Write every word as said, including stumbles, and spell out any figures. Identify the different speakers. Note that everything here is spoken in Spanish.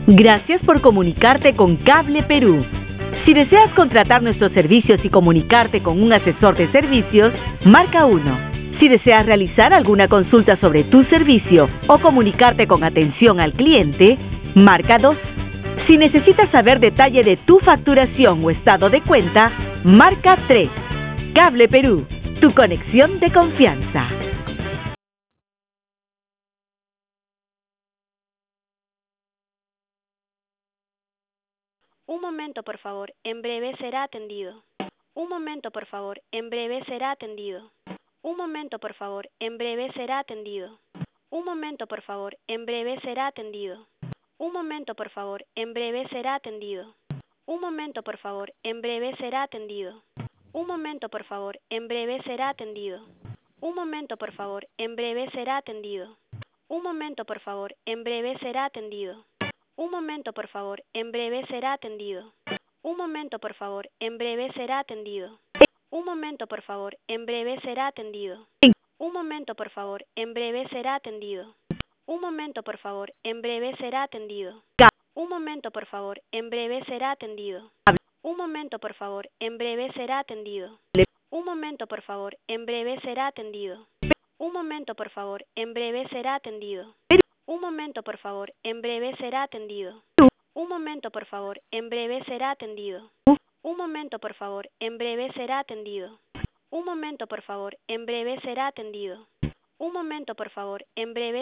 Speaker 1: Gracias por comunicarte con Cable Perú. Si deseas contratar nuestros servicios y comunicarte con un asesor de servicios, marca uno. Si deseas realizar alguna consulta sobre tu servicio o comunicarte con atención al cliente, marca dos. Si necesitas saber detalle de tu facturación o estado de cuenta, marca tres. Cable Perú, tu conexión de confianza.
Speaker 2: Un momento, por favor. En breve será atendido. Un momento, por favor. En breve será atendido. Un momento, por favor. En breve será atendido. Un momento, por favor. En breve será atendido. Un momento, por favor. En breve será atendido. Un momento, por favor. En breve será atendido. Un momento, por favor. En breve será atendido. Un momento, por favor. En breve será atendido. Un momento, por favor. En breve será atendido. Un momento, por favor. En breve será atendido. Un momento, por favor. En breve será atendido. Un momento, por favor. En breve será atendido. Un momento, por favor. En breve será atendido. Un momento, por favor. En breve será atendido. Un momento, por favor. En breve será atendido. Un momento, por favor. En breve será atendido. Un momento, por favor. En breve será atendido. Un momento, por favor. En breve será atendido. Un momento, por favor. En breve será atendido. Un momento, por favor. En breve será atendido. Un momento, por favor. En breve será atendido. Un momento, por favor. En breve será atendido. Un momento, por favor. En breve